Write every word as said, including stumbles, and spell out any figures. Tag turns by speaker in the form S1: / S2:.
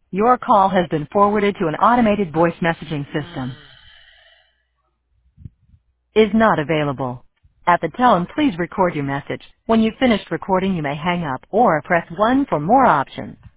S1: Your call has been forwarded to an automated voice messaging system. Is not available. At the tone, please record your message. When you've finished recording, you may hang up or press one for more options.